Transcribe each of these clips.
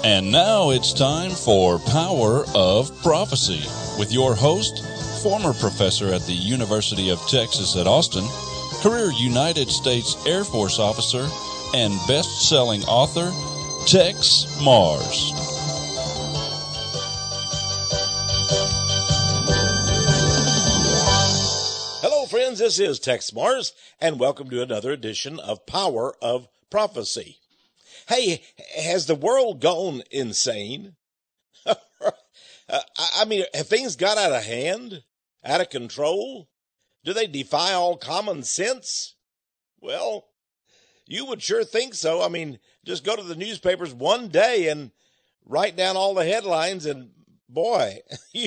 And now it's time for Power of Prophecy with your host, former professor at the University of Texas at Austin, career United States Air Force officer, and best-selling author, Tex Mars. Hello, friends. This is Tex Mars, and welcome to another edition of Power of Prophecy. Hey, has the world gone insane? Have things got out of hand, out of control? Do they defy all common sense? Well, you would sure think so. Just go to the newspapers one day and write down all the headlines, and boy,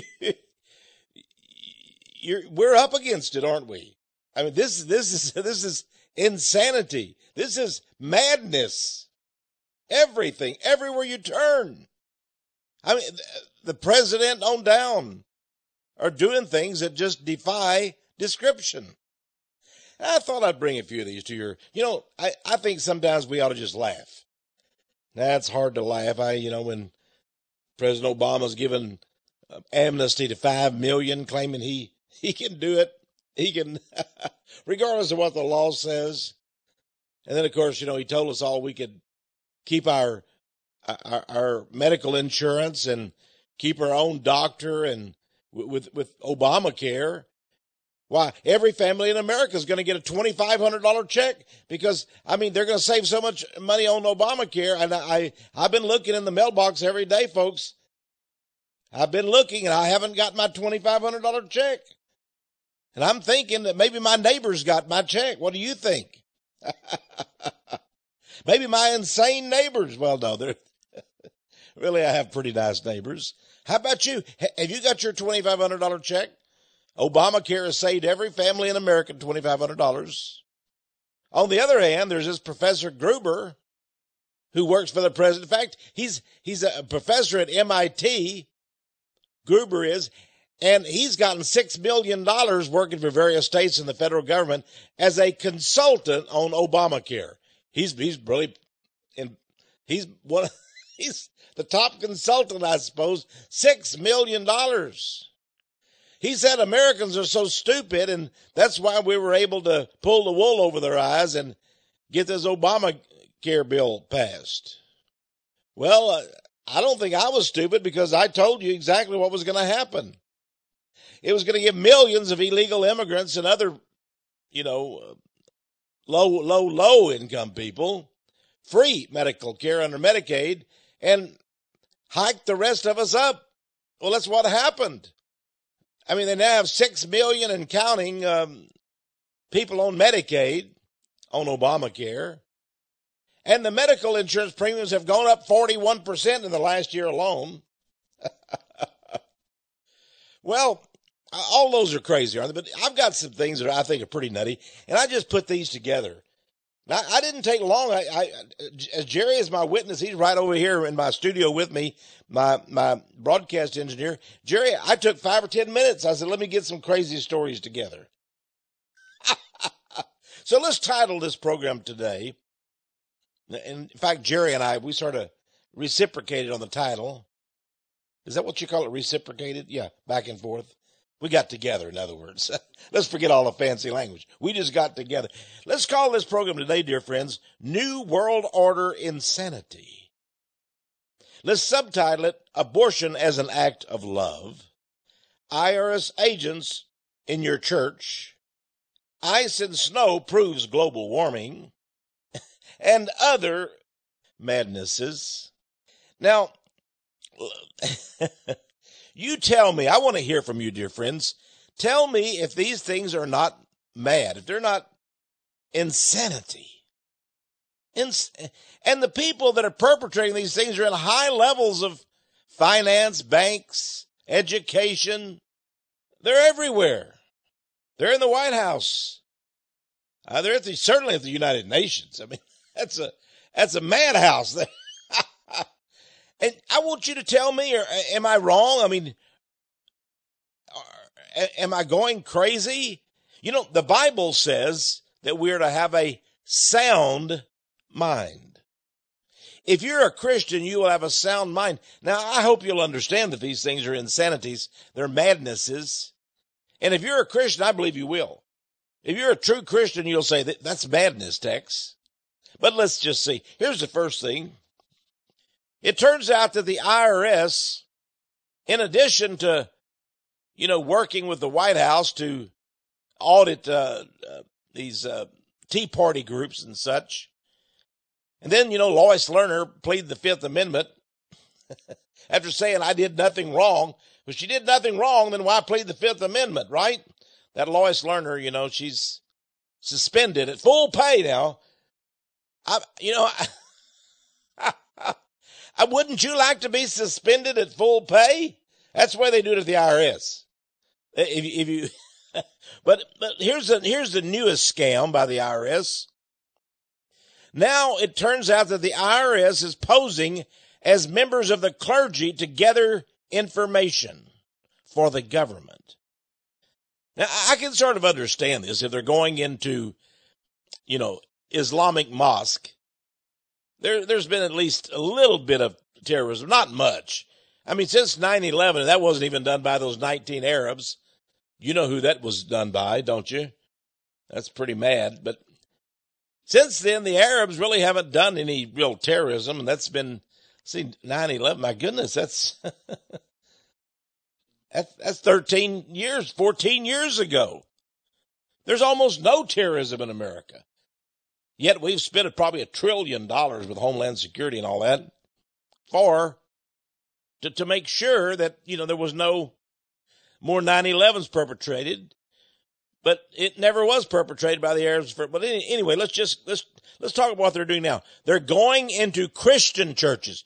we're up against it, aren't we? This is insanity. This is madness. Everything, everywhere you turn. The president on down are doing things that just defy description. I thought I'd bring a few of these to I think sometimes we ought to just laugh. That's hard to laugh. When President Obama's given amnesty to 5 million, claiming he can do it. He can, regardless of what the law says. And then, of course, he told us all we could keep our medical insurance and keep our own doctor, and with Obamacare. Why, every family in America is going to get a $2,500 check because, they're going to save so much money on Obamacare. And I've been looking in the mailbox every day, folks. I've been looking, and I haven't got my $2,500 check. And I'm thinking that maybe my neighbors got my check. What do you think? Maybe my insane neighbors. Well, no, really, I have pretty nice neighbors. How about you? Have you got your $2,500 check? Obamacare has saved every family in America $2,500. On the other hand, there's this Professor Gruber who works for the president. In fact, he's a professor at MIT. Gruber is. And he's gotten $6 million working for various states in the federal government as a consultant on Obamacare. He's really, he's the top consultant, I suppose. $6 million. He said Americans are so stupid, and that's why we were able to pull the wool over their eyes and get this Obamacare bill passed. Well, I don't think I was stupid because I told you exactly what was going to happen. It was going to give millions of illegal immigrants and other, low income people free medical care under Medicaid and hike the rest of us up. Well, that's what happened. They now have 6 million and counting people on Medicaid, on Obamacare. And the medical insurance premiums have gone up 41% in the last year alone. Well, all those are crazy, aren't they? But I've got some things that I think are pretty nutty, and I just put these together. Now, I didn't take long. As Jerry is my witness, he's right over here in my studio with me, my broadcast engineer. Jerry, I took 5 or 10 minutes. I said, let me get some crazy stories together. So let's title this program today. In fact, Jerry and I, we sort of reciprocated on the title. Is that what you call it, reciprocated? Yeah, back and forth. We got together, in other words. Let's forget all the fancy language. We just got together. Let's call this program today, dear friends, New World Order Insanity. Let's subtitle it, Abortion as an Act of Love, IRS Agents in Your Church, Ice and Snow Proves Global Warming, and other madnesses. Now, you tell me, I want to hear from you, dear friends. Tell me if these things are not mad, if they're not insanity. And the people that are perpetrating these things are in high levels of finance, banks, education. They're everywhere. They're in the White House. They're certainly at the United Nations. That's a madhouse there. And I want you to tell me, or am I wrong? Am I going crazy? The Bible says that we are to have a sound mind. if you're a Christian, you will have a sound mind. Now, I hope you'll understand that these things are insanities. They're madnesses. And if you're a Christian, I believe you will. If you're a true Christian, you'll say that's madness, Tex. But let's just see. Here's the first thing. It turns out that the IRS, in addition to, working with the White House to audit these Tea Party groups and such, and then, Lois Lerner pleaded the Fifth Amendment after saying I did nothing wrong. If she did nothing wrong, then why plead the Fifth Amendment, right? That Lois Lerner, she's suspended at full pay now. Wouldn't you like to be suspended at full pay? That's the way they do it at the IRS. But here's the newest scam by the IRS. Now it turns out that the IRS is posing as members of the clergy to gather information for the government. Now I can sort of understand this if they're going into, Islamic mosque. There's been at least a little bit of terrorism, not much. I mean, since 9/11, that wasn't even done by those 19 Arabs. You know who that was done by, don't you? That's pretty mad. But since then, the Arabs really haven't done any real terrorism, and that's been, 9/11. My goodness, that's 13 years, 14 years ago. There's almost no terrorism in America. Yet we've spent probably $1 trillion with Homeland Security and all that to make sure that, there was no more 9/11s perpetrated, but it never was perpetrated by the Arabs. But anyway, let's talk about what they're doing now. They're going into Christian churches.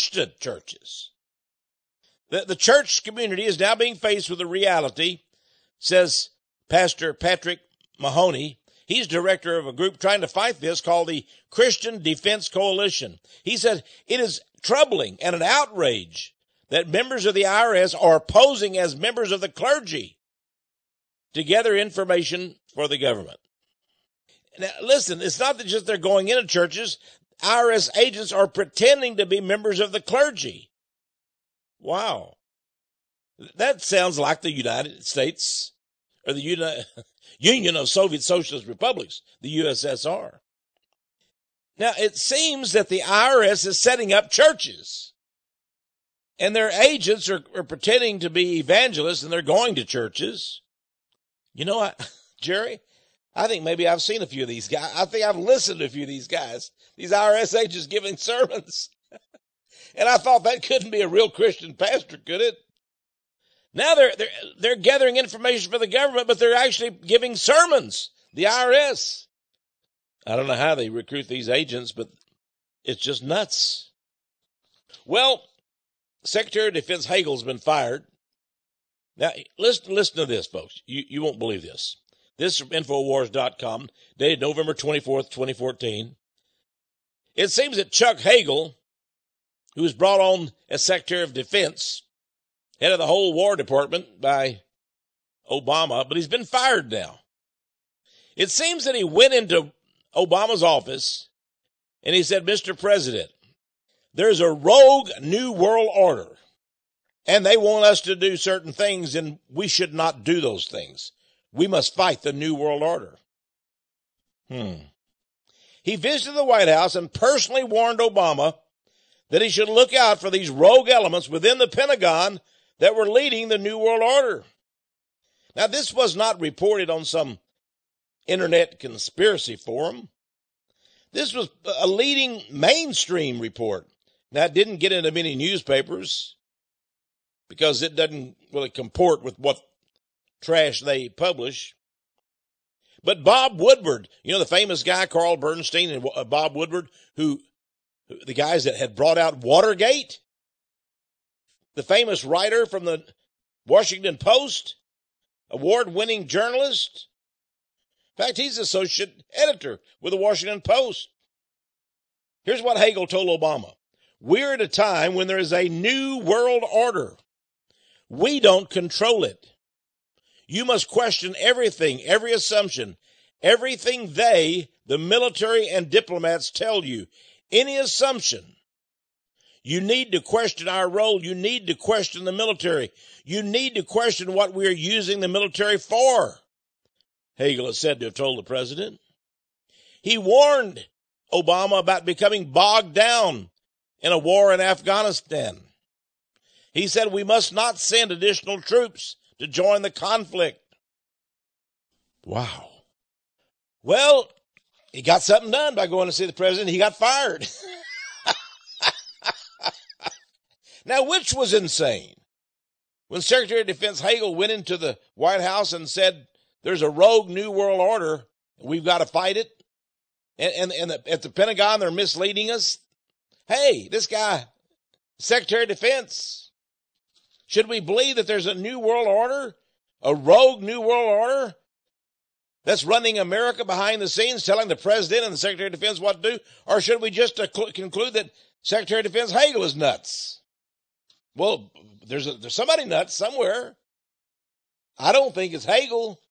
The church community is now being faced with a reality, says Pastor Patrick Mahoney. He's director of a group trying to fight this called the Christian Defense Coalition. He said, it is troubling and an outrage that members of the IRS are posing as members of the clergy to gather information for the government. Now, listen, it's not that just they're going into churches. IRS agents are pretending to be members of the clergy. Wow. That sounds like the United States or the Union of Soviet Socialist Republics, the USSR. Now, it seems that the IRS is setting up churches, and their agents are pretending to be evangelists, and they're going to churches. Jerry, I think maybe I've seen a few of these guys. I think I've listened to a few of these guys, these IRS agents giving sermons. And I thought that couldn't be a real Christian pastor, could it? Now they're gathering information for the government, but they're actually giving sermons. The IRS. I don't know how they recruit these agents, but it's just nuts. Well, Secretary of Defense Hagel's been fired. Now, listen to this, folks. You won't believe this. This is from Infowars.com, dated November 24th, 2014. It seems that Chuck Hagel, who was brought on as Secretary of Defense, head of the whole War Department by Obama, but he's been fired now. It seems that he went into Obama's office and he said, Mr. President, there's a rogue new world order and they want us to do certain things and we should not do those things. We must fight the new world order. He visited the White House and personally warned Obama that he should look out for these rogue elements within the Pentagon that were leading the New World Order. Now, this was not reported on some internet conspiracy forum. This was a leading mainstream report. Now, it didn't get into many newspapers because it doesn't really comport with what trash they publish. But Bob Woodward, the famous guy, Carl Bernstein and Bob Woodward, the guys that had brought out Watergate, the famous writer from the Washington Post, award-winning journalist. In fact, he's associate editor with the Washington Post. Here's what Hagel told Obama. We're at a time when there is a new world order. We don't control it. You must question everything, every assumption, everything the military and diplomats tell you. Any assumption You need to question our role. You need to question the military. You need to question what we are using the military for. Hagel is said to have told the president. He warned Obama about becoming bogged down in a war in Afghanistan. He said we must not send additional troops to join the conflict. Wow. Well, he got something done by going to see the president. He got fired. Now, which was insane? When Secretary of Defense Hagel went into the White House and said, there's a rogue New World Order, we've got to fight it. And at the Pentagon, they're misleading us. Hey, this guy, Secretary of Defense, should we believe that there's a New World Order, a rogue New World Order that's running America behind the scenes, telling the President and the Secretary of Defense what to do? Or should we just conclude that Secretary of Defense Hagel is nuts? Well, there's somebody nuts somewhere. I don't think it's Hagel.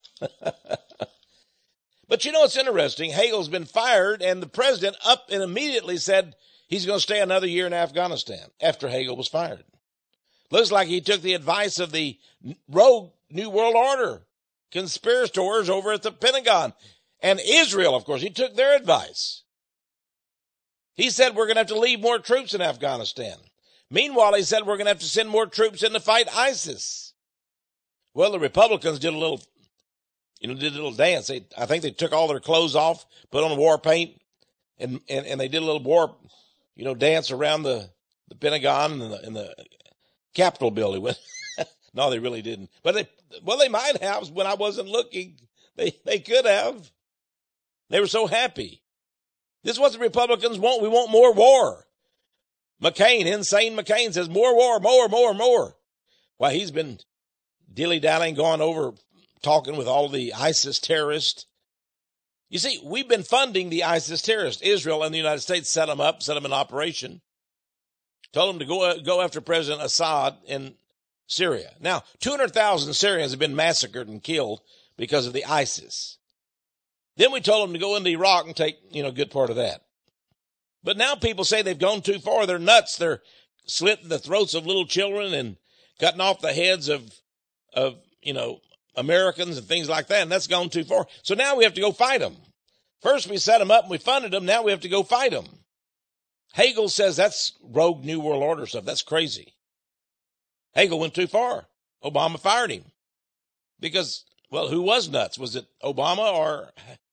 But you know, it's interesting. Hagel's been fired, and the president up and immediately said he's going to stay another year in Afghanistan after Hagel was fired. Looks like he took the advice of the rogue New World Order conspirators over at the Pentagon. And Israel, of course, he took their advice. He said we're going to have to leave more troops in Afghanistan. Meanwhile, he said we're going to have to send more troops in to fight ISIS. Well, the Republicans did a little dance. I think they took all their clothes off, put on war paint, and they did a little war, dance around the Pentagon and the Capitol building. No, they really didn't. But they might have when I wasn't looking. They could have. They were so happy. This is what the Republicans want. We want more war. Insane McCain says more war, more. Well, he's been dilly-dallying, going over, talking with all the ISIS terrorists. You see, we've been funding the ISIS terrorists. Israel and the United States set them in operation. Told them to go after President Assad in Syria. Now, 200,000 Syrians have been massacred and killed because of the ISIS. Then we told them to go into Iraq and take, a good part of that. But now people say they've gone too far. They're nuts. They're slitting the throats of little children and cutting off the heads of Americans and things like that. And that's gone too far. So now we have to go fight them. First we set them up and we funded them. Now we have to go fight them. Hagel says that's rogue New World Order stuff. That's crazy. Hagel went too far. Obama fired him. Because, well, who was nuts? Was it Obama or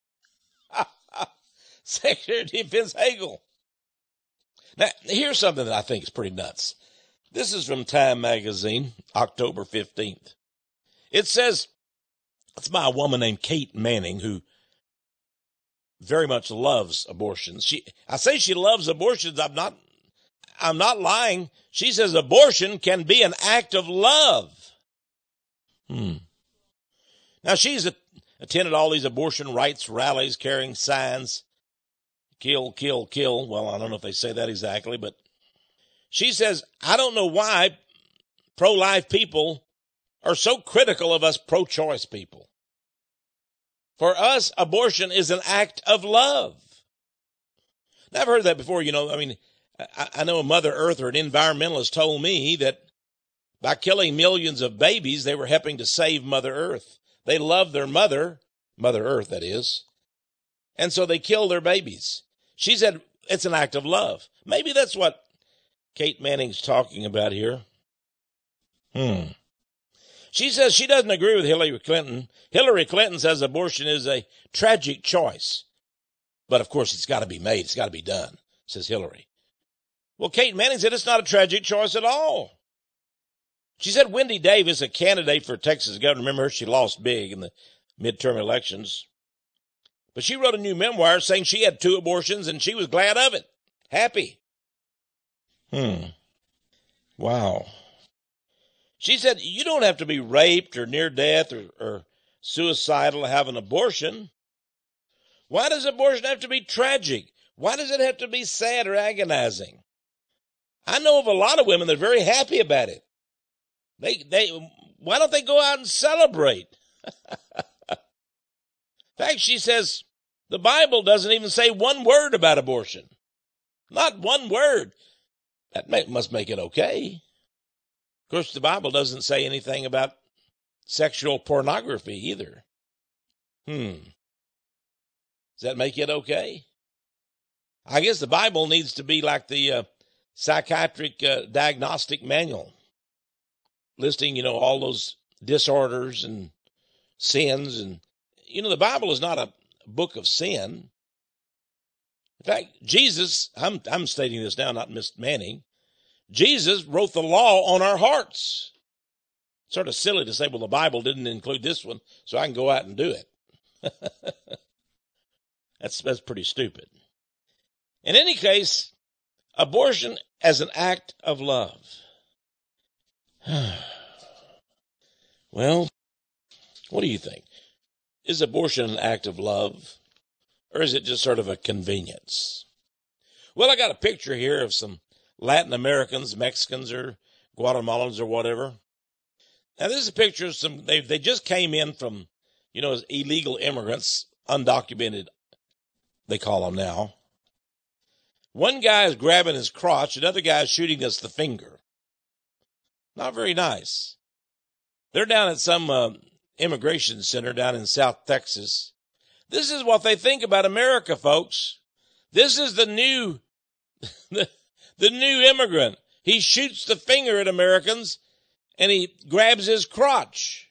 Secretary of Defense Hagel? Now, here's something that I think is pretty nuts. This is from Time Magazine, October 15th. It says, it's by a woman named Kate Manning who very much loves abortions. I say she loves abortions. I'm not lying. She says abortion can be an act of love. Now, she's attended all these abortion rights rallies carrying signs. Kill, kill, kill. Well, I don't know if they say that exactly, but she says, I don't know why pro-life people are so critical of us pro-choice people. For us, abortion is an act of love. Now, I've heard that before, I know a Mother Earth or an environmentalist told me that by killing millions of babies, they were helping to save Mother Earth. They love their Mother Earth, that is. And so they kill their babies. She said it's an act of love. Maybe that's what Kate Manning's talking about here. She says she doesn't agree with Hillary Clinton. Hillary Clinton says abortion is a tragic choice. But, of course, it's got to be made. It's got to be done, says Hillary. Well, Kate Manning said it's not a tragic choice at all. She said Wendy Davis, a candidate for Texas governor, remember her, she lost big in the midterm elections. But she wrote a new memoir saying she had 2 abortions and she was glad of it. Happy. Wow. She said, you don't have to be raped or near death or suicidal to have an abortion. Why does abortion have to be tragic? Why does it have to be sad or agonizing? I know of a lot of women that are very happy about it. Why don't they go out and celebrate? In fact, she says the Bible doesn't even say one word about abortion. Not one word. That must make it okay. Of course, the Bible doesn't say anything about sexual pornography either. Does that make it okay? I guess the Bible needs to be like the psychiatric diagnostic manual, listing, all those disorders and sins. And, the Bible is not a book of sin. In fact, Jesus, I'm stating this now, not Miss Manning, Jesus wrote the law on our hearts. Sort of silly to say, well, the Bible didn't include this one, so I can go out and do it. That's pretty stupid. In any case, abortion as an act of love. Well, what do you think? Is abortion an act of love, or is it just sort of a convenience? Well, I got a picture here of some Latin Americans, Mexicans, or Guatemalans, or whatever. Now, this is a picture of some, they just came in from, as illegal immigrants, undocumented, they call them now. One guy is grabbing his crotch, another guy is shooting us the finger. Not very nice. They're down at some immigration center down in South Texas. This is what they think about America, folks. This is the new, the new immigrant. He shoots the finger at Americans, and he grabs his crotch.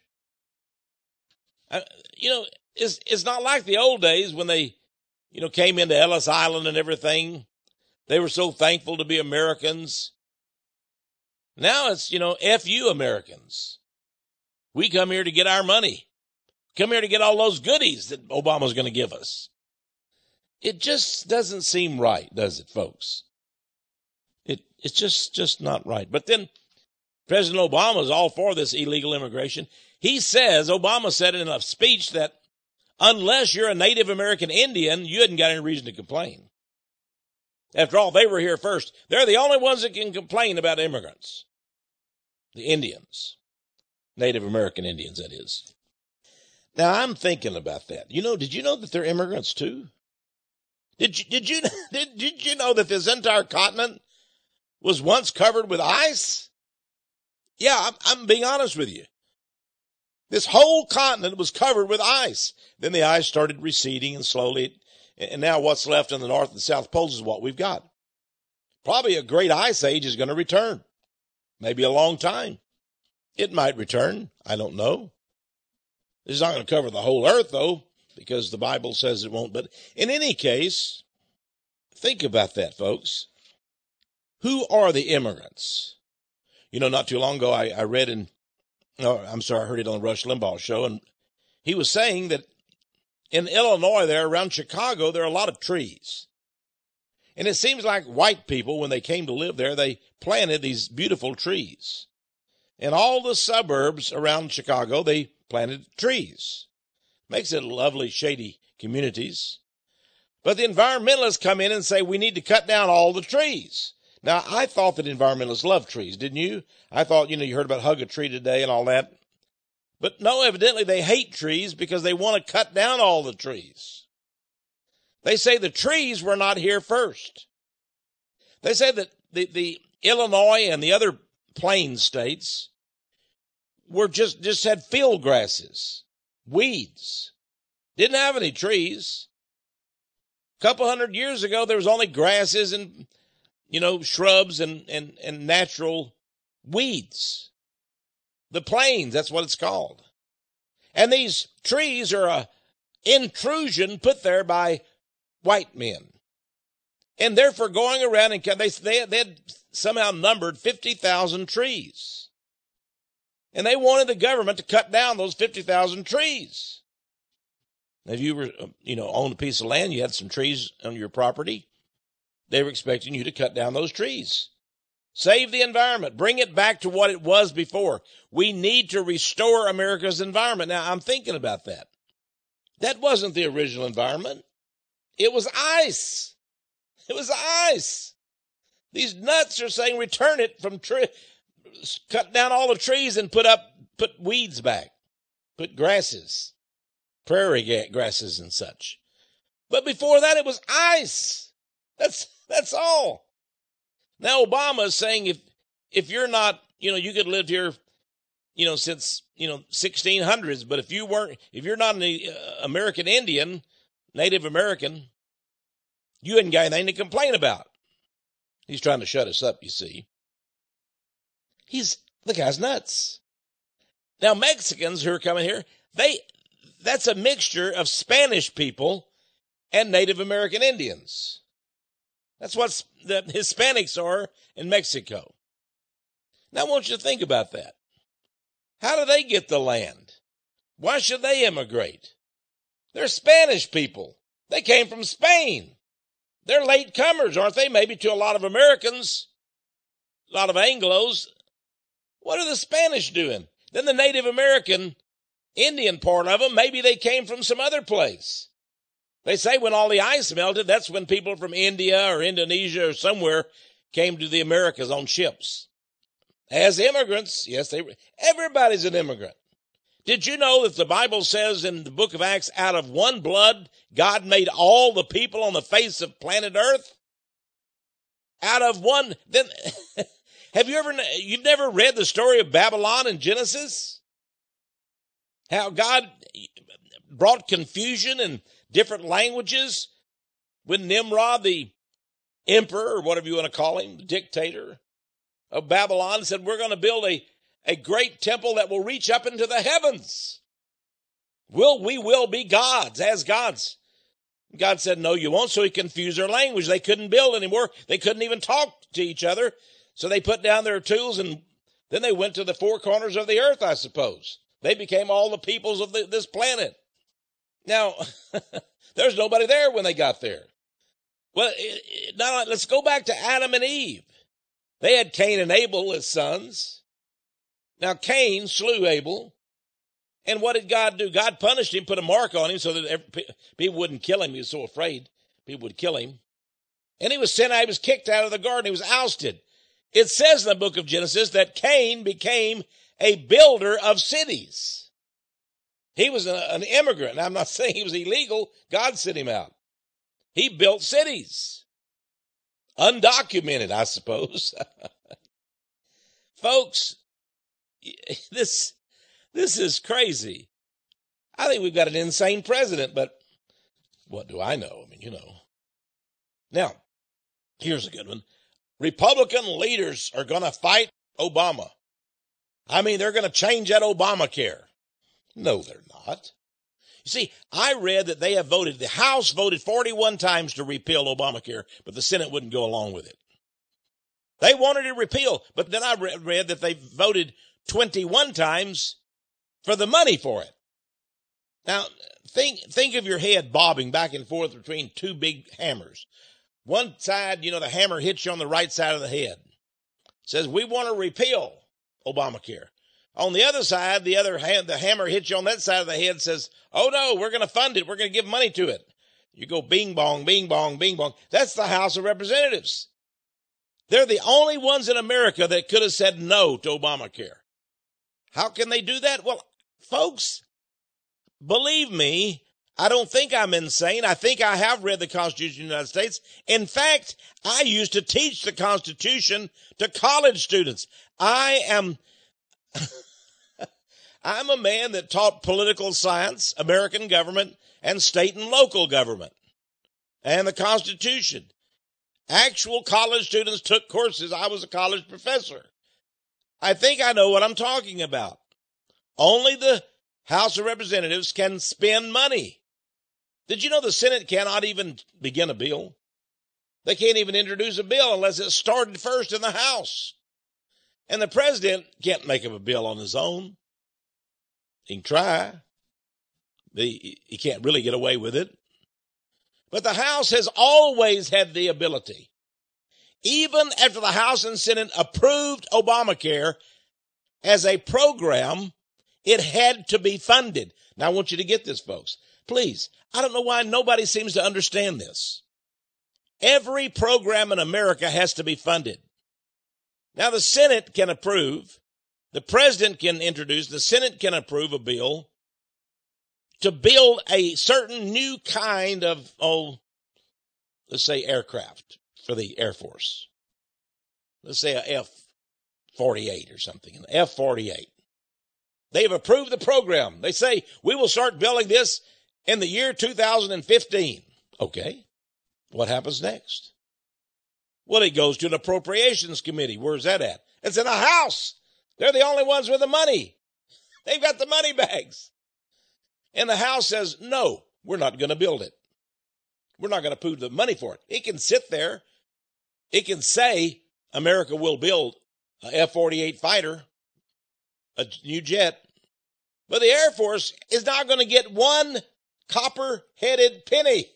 It's not like the old days when they, came into Ellis Island and everything. They were so thankful to be Americans. Now it's, F you Americans. We come here to get our money. Come here to get all those goodies that Obama's going to give us. It just doesn't seem right, does it, folks? It's just not right. But then President Obama is all for this illegal immigration. Obama said in a speech that unless you're a Native American Indian, you hadn't got any reason to complain. After all, they were here first. They're the only ones that can complain about immigrants. The Indians. Native American Indians, that is. Now, I'm thinking about that. Did you know that they're immigrants too? Did you know that this entire continent was once covered with ice? Yeah, I'm being honest with you. This whole continent was covered with ice. Then the ice started receding and slowly, and now what's left in the North and South Poles is what we've got. Probably a great ice age is going to return. Maybe a long time. It might return. I don't know. This is not going to cover the whole earth, though, because the Bible says it won't. But in any case, think about that, folks. Who are the immigrants? Not too long ago, I heard it on the Rush Limbaugh show, and he was saying that in Illinois there, around Chicago, there are a lot of trees. And it seems like white people, when they came to live there, they planted these beautiful trees. In all the suburbs around Chicago, they planted trees. Makes it lovely, shady communities. But the environmentalists come in and say, we need to cut down all the trees. Now, I thought that environmentalists love trees, didn't you? I thought, you heard about hug a tree today and all that. But no, evidently they hate trees because they want to cut down all the trees. They say the trees were not here first. They say that the Illinois and the other plain states were just had field grasses, weeds, didn't have any trees. A couple hundred years ago, there was only grasses and, shrubs and natural weeds. The plains, that's what it's called. And these trees are a intrusion put there by white men. And therefore going around and they had somehow numbered 50,000 trees. And they wanted the government to cut down those 50,000 trees. If you were, owned a piece of land, you had some trees on your property, they were expecting you to cut down those trees. Save the environment. Bring it back to what it was before. We need to restore America's environment. Now, I'm thinking about that. That wasn't the original environment. It was ice. It was ice. These nuts are saying return it from cut down all the trees and put weeds back. Put grasses, prairie grasses and such. But before that, it was ice. That's all. Now, Obama is saying if you're not, you could have lived here, since, 1600s, but if you're not an American Indian, Native American, you hadn't got anything to complain about. He's trying to shut us up, you see. The guy's nuts. Now, Mexicans who are coming here, that's a mixture of Spanish people and Native American Indians. That's what the Hispanics are in Mexico. Now, I want you to think about that. How do they get the land? Why should they immigrate? They're Spanish people. They came from Spain. They're late comers, aren't they? Maybe to a lot of Americans, a lot of Anglos. What are the Spanish doing? Then the Native American Indian part of them, maybe they came from some other place. They say when all the ice melted, that's when people from India or Indonesia or somewhere came to the Americas on ships. As immigrants, yes, everybody's an immigrant. Did you know that the Bible says in the book of Acts, out of one blood, God made all the people on the face of planet Earth? Out of one, then, you've never read the story of Babylon in Genesis? How God brought confusion in different languages when Nimrod, the emperor, or whatever you want to call him, the dictator of Babylon, said, we're going to build a great temple that will reach up into the heavens. We will be gods, as gods. God said, no, you won't. So he confused their language. They couldn't build anymore. They couldn't even talk to each other. So they put down their tools and then they went to the four corners of the earth, I suppose. They became all the peoples of this planet. Now, there's nobody there when they got there. Well, now let's go back to Adam and Eve. They had Cain and Abel as sons. Now, Cain slew Abel. And what did God do? God punished him, put a mark on him so that people wouldn't kill him. He was so afraid people would kill him. And he was sent out. He was kicked out of the garden. He was ousted. It says in the book of Genesis that Cain became a builder of cities. He was an immigrant. I'm not saying he was illegal. God sent him out. He built cities. Undocumented, I suppose. Folks, this is crazy. I think we've got an insane president, but what do I know? Now, here's a good one. Republican leaders are going to fight Obama. They're going to change that Obamacare. No, they're not. You see, I read that the House voted 41 times to repeal Obamacare, but the Senate wouldn't go along with it. They wanted it repealed, but then I read that they voted 21 times for the money for it. Now, think of your head bobbing back and forth between two big hammers. One side, the hammer hits you on the right side of the head. It says, we want to repeal Obamacare. On the other side, the hammer hits you on that side of the head, says, oh no, we're going to fund it. We're going to give money to it. You go bing bong, bing bong, bing bong. That's the House of Representatives. They're the only ones in America that could have said no to Obamacare. How can they do that? Well, folks, believe me, I don't think I'm insane. I think I have read the Constitution of the United States. In fact, I used to teach the Constitution to college students. I'm a man that taught political science, American government, and state and local government, and the Constitution. Actual college students took courses. I was a college professor. I think I know what I'm talking about. Only the House of Representatives can spend money. Did you know the Senate cannot even begin a bill? They can't even introduce a bill unless it started first in the House. And the president can't make up a bill on his own. He can try. He can't really get away with it. But the House has always had the ability. Even after the House and Senate approved Obamacare as a program, it had to be funded. Now, I want you to get this, folks. Please, I don't know why nobody seems to understand this. Every program in America has to be funded. Now, the Senate can approve, the president can introduce, the Senate can approve a bill to build a certain new kind of, let's say aircraft for the Air Force. let's say a F-48 or something, an F-48. They've approved the program. They say, we will start building this in the year 2015. Okay. What happens next? Well, it goes to an appropriations committee. Where's that at? It's in the House. They're the only ones with the money. They've got the money bags. And the House says, no, we're not going to build it. We're not going to approve the money for it. It can sit there. It can say America will build a F-48 fighter, a new jet. But the Air Force is not going to get one copper-headed penny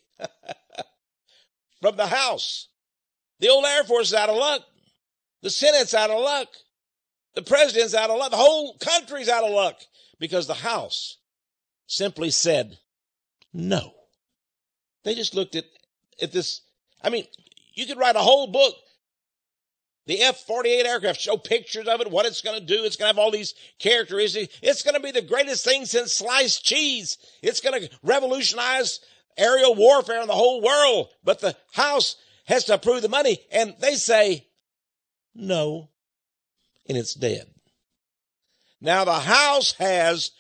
from the House. The old Air Force is out of luck. The Senate's out of luck. The president's out of luck. The whole country's out of luck because the House simply said no. They just looked at this. I mean, you could write a whole book. The F-48 aircraft, show pictures of it, what it's going to do. It's going to have all these characteristics. It's going to be the greatest thing since sliced cheese. It's going to revolutionize aerial warfare in the whole world. But the House has to approve the money, and they say no, and it's dead. Now, the House has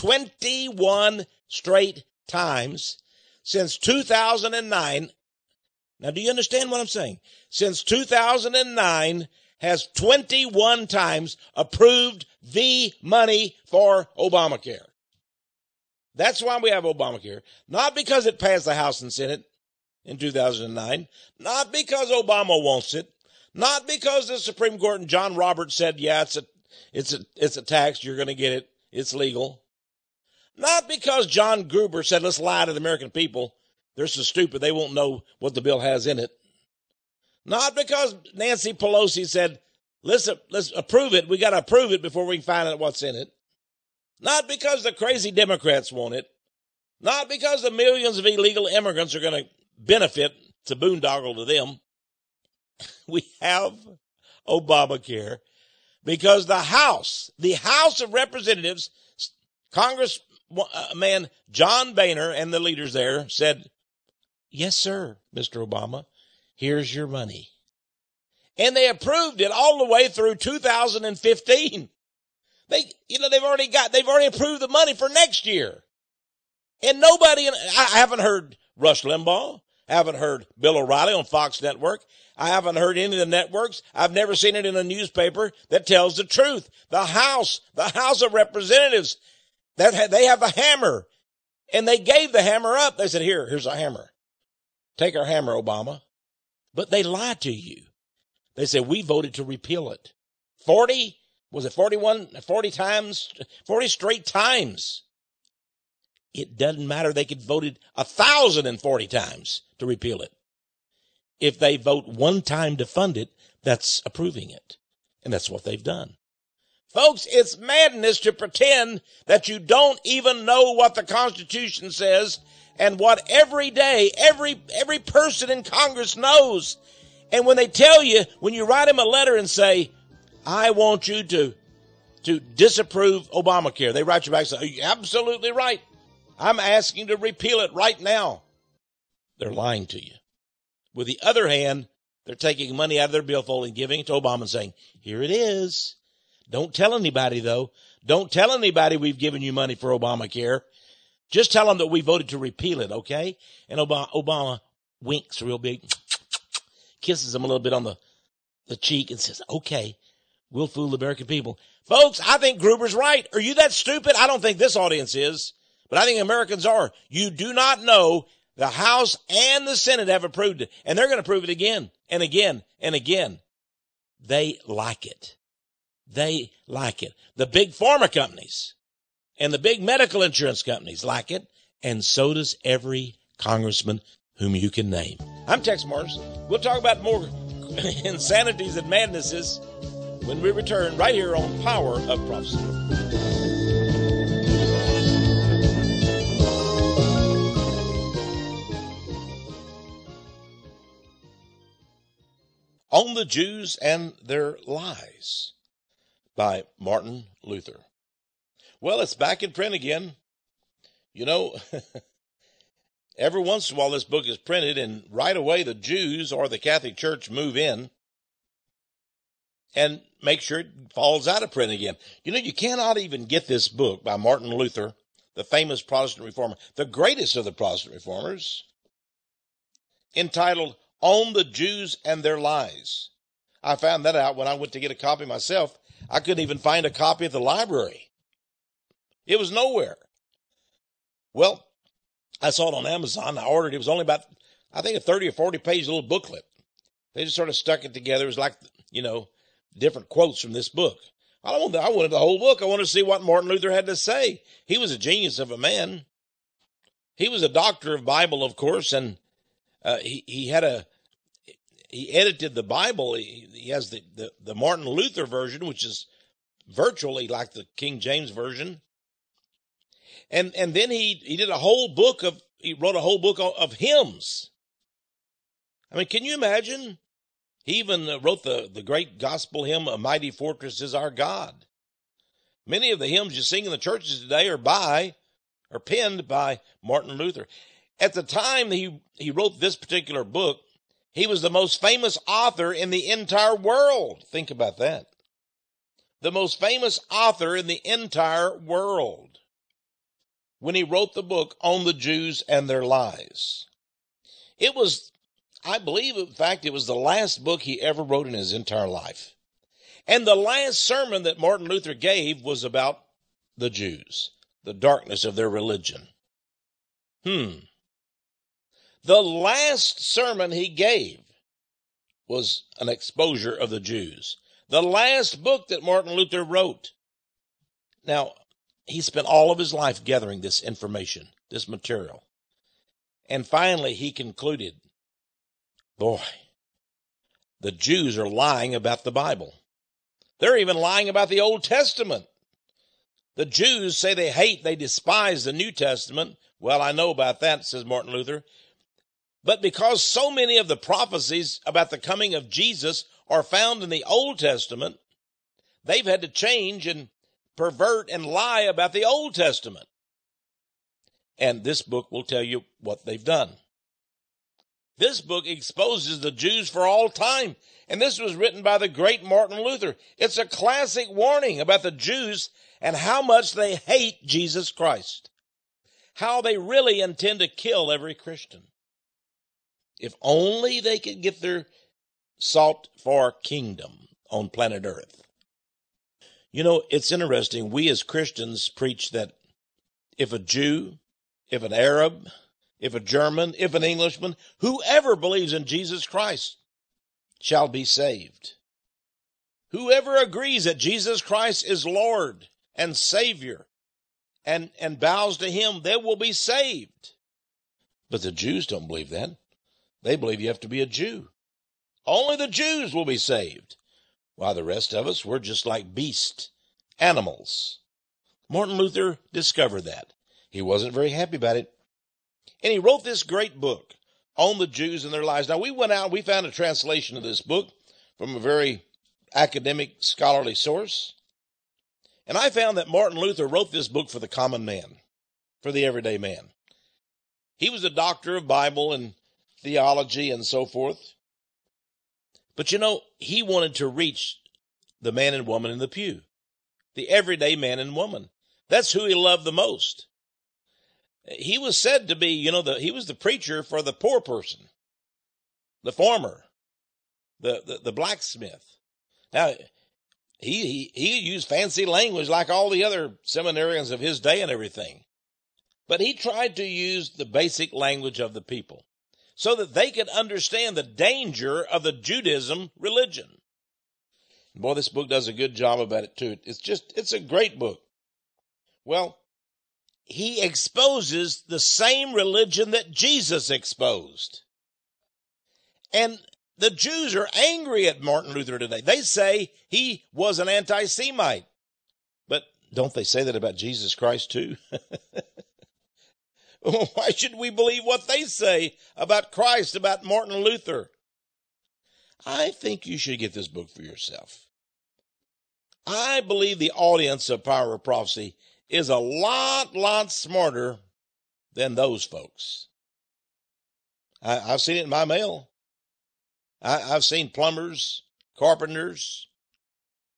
21 straight times since 2009. Now, do you understand what I'm saying? Since 2009 has 21 times approved the money for Obamacare. That's why we have Obamacare. Not because it passed the House and Senate in 2009. Not because Obama wants it. Not because the Supreme Court and John Roberts said, yeah, it's a tax. You're going to get it. It's legal. Not because John Gruber said, let's lie to the American people. They're so stupid they won't know what the bill has in it. Not because Nancy Pelosi said, let's approve it. We got to approve it before we can find out what's in it. Not because the crazy Democrats want it. Not because the millions of illegal immigrants are going to benefit. It's a boondoggle to them. We have Obamacare because the House of Representatives, Congressman John Boehner and the leaders there said, yes, sir, Mr. Obama, here's your money. And they approved it all the way through 2015. They've already approved the money for next year. And I haven't heard Rush Limbaugh. I haven't heard Bill O'Reilly on Fox Network. I haven't heard any of the networks. I've never seen it in a newspaper that tells the truth. The House of Representatives, they have a hammer. And they gave the hammer up. They said, here's a hammer. Take our hammer, Obama. But they lied to you. They said, we voted to repeal it. 40 straight times. It doesn't matter. They could voted 1,040 times to repeal it. If they vote one time to fund it, that's approving it. And that's what they've done. Folks, it's madness to pretend that you don't even know what the Constitution says and what every day, every person in Congress knows. And when they tell you, when you write them a letter and say, I want you to disapprove Obamacare, they write you back and say, you're absolutely right. I'm asking to repeal it right now. They're lying to you. With the other hand, they're taking money out of their billfold and giving it to Obama and saying, here it is. Don't tell anybody, though. Don't tell anybody we've given you money for Obamacare. Just tell them that we voted to repeal it, okay? And Obama winks real big, kisses them a little bit on the cheek and says, okay, we'll fool the American people. Folks, I think Gruber's right. Are you that stupid? I don't think this audience is, but I think Americans are. You do not know the House and the Senate have approved it, and they're going to prove it again and again and again. They like it. They like it. The big pharma companies and the big medical insurance companies like it, and so does every congressman whom you can name. I'm Tex Morrison. We'll talk about more insanities and madnesses when we return right here on Power of Prophecy. On the Jews and Their Lies by Martin Luther. Well, it's back in print again. You know, every once in a while this book is printed and right away the Jews or the Catholic Church move in. and make sure it falls out of print again. You know, you cannot even get this book by Martin Luther, the famous Protestant reformer, the greatest of the Protestant reformers, entitled On the Jews and Their Lies. I found that out when I went to get a copy myself. I couldn't even find a copy at the library. It was nowhere. Well, I saw it on Amazon. I ordered it. It was only about, I think, a 30 or 40 page little booklet. They just sort of stuck it together. It was like, you know, different quotes from this book. I wanted the whole book. I wanted to see what Martin Luther had to say. He was a genius of a man. He was a doctor of Bible, of course, and he edited the Bible. He has the Martin Luther version, which is virtually like the King James version. And then he did a whole book he wrote a whole book of hymns. I mean, can you imagine? He even wrote the great gospel hymn, A Mighty Fortress Is Our God. Many of the hymns you sing in the churches today are penned by Martin Luther. At the time he wrote this particular book, he was the most famous author in the entire world. Think about that. The most famous author in the entire world when he wrote the book On the Jews and Their Lies. It was, I believe, in fact, it was the last book he ever wrote in his entire life. And the last sermon that Martin Luther gave was about the Jews, the darkness of their religion. The last sermon he gave was an exposure of the Jews. The last book that Martin Luther wrote. Now, he spent all of his life gathering this information, this material. And finally, he concluded, boy, the Jews are lying about the Bible. They're even lying about the Old Testament. The Jews say they despise the New Testament. Well, I know about that, says Martin Luther. But because so many of the prophecies about the coming of Jesus are found in the Old Testament, they've had to change and pervert and lie about the Old Testament. And this book will tell you what they've done. This book exposes the Jews for all time. And this was written by the great Martin Luther. It's a classic warning about the Jews and how much they hate Jesus Christ. How they really intend to kill every Christian. If only they could get their salt for kingdom on planet Earth. You know, it's interesting. We as Christians preach that if a Jew, if an Arab, if a German, if an Englishman, whoever believes in Jesus Christ shall be saved. Whoever agrees that Jesus Christ is Lord and Savior and bows to him, they will be saved. But the Jews don't believe that. They believe you have to be a Jew. Only the Jews will be saved. While the rest of us, we're just like beasts, animals. Martin Luther discovered that. He wasn't very happy about it. And he wrote this great book on the Jews and their lies. Now, we went out, we found a translation of this book from a very academic, scholarly source. And I found that Martin Luther wrote this book for the common man, for the everyday man. He was a doctor of Bible and theology and so forth. But you know, he wanted to reach the man and woman in the pew, the everyday man and woman. That's who he loved the most. He was said to be, he was the preacher for the poor person, the farmer, the blacksmith. Now, he used fancy language like all the other seminarians of his day and everything. But he tried to use the basic language of the people so that they could understand the danger of the Judaism religion. Boy, this book does a good job about it too. It's a great book. Well, he exposes the same religion that Jesus exposed. And the Jews are angry at Martin Luther today. They say he was an anti-Semite. But don't they say that about Jesus Christ too? Why should we believe what they say about Christ, about Martin Luther? I think you should get this book for yourself. I believe the audience of Power of Prophecy is a lot smarter than those folks. I've seen it in my mail. I've seen plumbers, carpenters,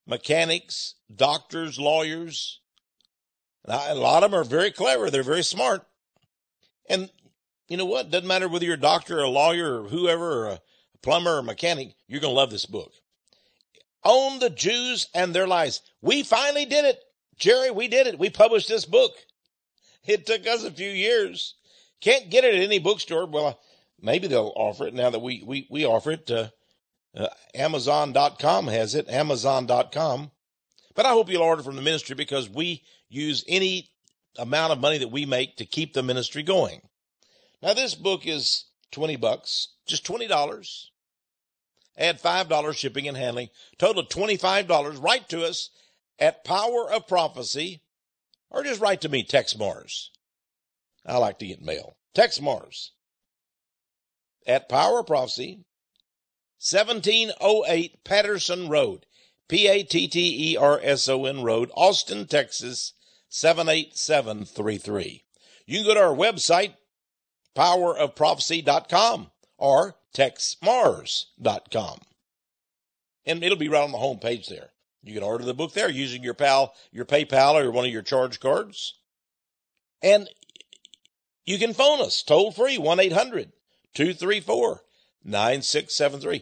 mechanics, doctors, lawyers. A lot of them are very clever. They're very smart. And you know what? Doesn't matter whether you're a doctor, a lawyer, or whoever, or a plumber or mechanic, you're going to love this book. On the Jews and Their Lies. We finally did it. Jerry, we did it. We published this book. It took us a few years. Can't get it at any bookstore. Well, maybe they'll offer it now that we offer it. Amazon.com has it, Amazon.com. But I hope you'll order from the ministry because we use any amount of money that we make to keep the ministry going. Now, this book is $20, just $20. Add $5 shipping and handling. Total of $25. Write to us at Power of Prophecy, or just write to me, Tex Mars. I like to get mail. Tex Mars at Power of Prophecy, 1708 Patterson Road, Patterson Road, Austin, Texas, 78733. You can go to our website, powerofprophecy.com or texmars.com. And it'll be right on the home page there. You can order the book there using your PayPal or one of your charge cards. And you can phone us toll free, 1-800-234-9673.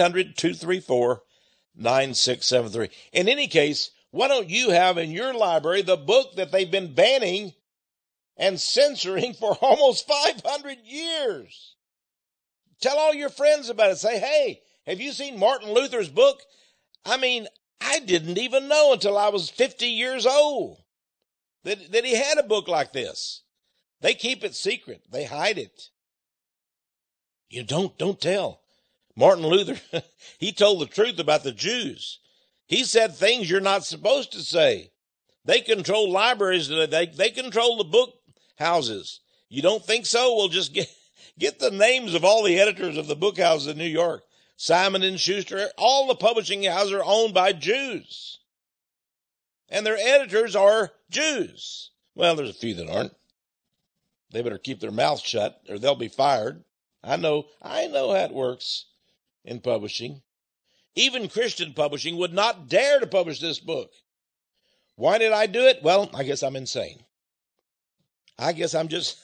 1-800-234-9673. In any case, why don't you have in your library the book that they've been banning and censoring for almost 500 years? Tell all your friends about it. Say, hey, have you seen Martin Luther's book? I mean, I didn't even know until I was 50 years old that he had a book like this. They keep it secret. They hide it. You don't tell. Martin Luther, he told the truth about the Jews. He said things you're not supposed to say. They control libraries. They control the book houses. You don't think so? Well, just get the names of all the editors of the book houses in New York. Simon & Schuster, all the publishing houses are owned by Jews. And their editors are Jews. Well, there's a few that aren't. They better keep their mouths shut or they'll be fired. I know how it works in publishing. Even Christian publishing would not dare to publish this book. Why did I do it? Well, I guess I'm insane. I guess I'm just,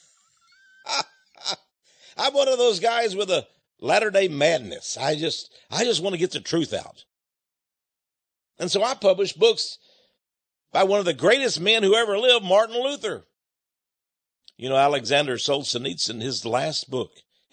I'm one of those guys with a latter-day madness. I just want to get the truth out. And so I published books by one of the greatest men who ever lived, Martin Luther. You know, Alexander Solzhenitsyn, his last book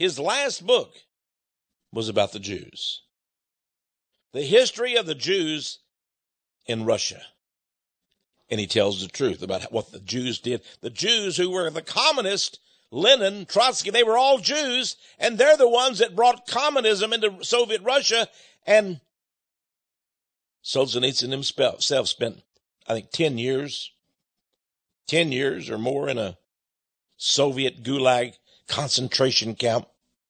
was about the Jews. The history of the Jews in Russia. And he tells the truth about what the Jews did. The Jews who were the communists, Lenin, Trotsky, they were all Jews, and they're the ones that brought communism into Soviet Russia. And Solzhenitsyn himself spent, I think, 10 years or more in a Soviet Gulag concentration camp.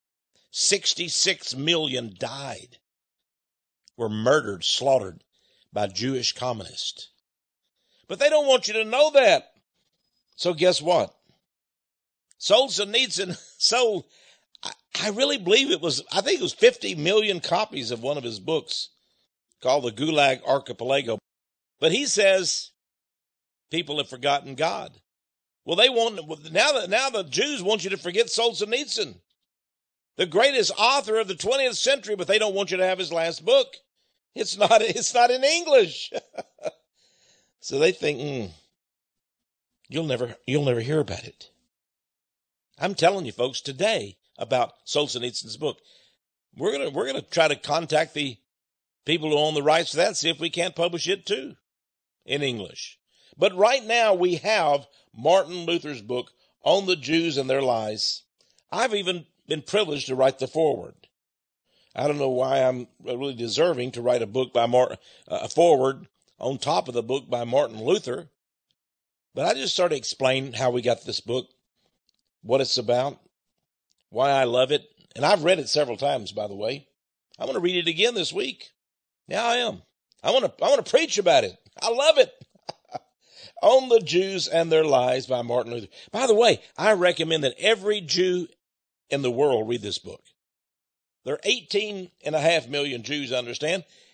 66 million died, were murdered, slaughtered by Jewish communists. But they don't want you to know that. So guess what? Solzhenitsyn sold, I really believe I think it was 50 million copies of one of his books called The Gulag Archipelago. But he says people have forgotten God. Well, now the Jews want you to forget Solzhenitsyn, the greatest author of the 20th century, but they don't want you to have his last book. It's not in English. So they think, you'll never hear about it. I'm telling you folks today about Solzhenitsyn's book. We're going to try to contact the people who own the rights to that, see if we can't publish it too in English. But right now we have Martin Luther's book on the Jews and their lies. I've even been privileged to write the foreword. I don't know why I'm really deserving to write a book by a foreword on top of the book by Martin Luther. But I just started explaining how we got this book, what it's about, why I love it. And I've read it several times, by the way. I'm going to read it again this week. Yeah, I am. I want to preach about it. I love it. On the Jews and Their Lies by Martin Luther. By the way, I recommend that every Jew in the world read this book. There are 18.5 million Jews, I understand.